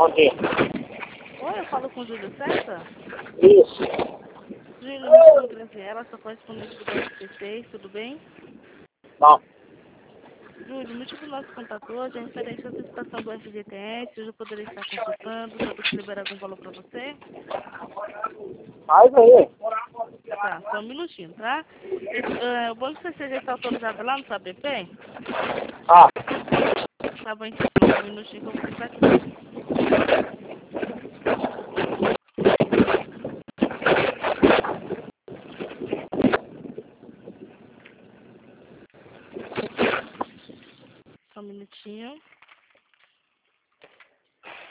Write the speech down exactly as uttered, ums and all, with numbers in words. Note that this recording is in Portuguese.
Bom dia. Oi, eu falo com o Júlio César? Isso. Júlio, me chamo Graziela, sou correspondente do S P seis, tudo bem? Bom, Júlio, o motivo do nosso contato hoje é referente à solicitação do F G T S, hoje eu poderia estar consultando, saber se liberar algum valor para você? faz aí. Tá, só um minutinho, tá? Esse, uh, o bônus P C já está autorizado lá no S A B P? Ah, Tá bom, então, só um minutinho que eu vou tentar aqui.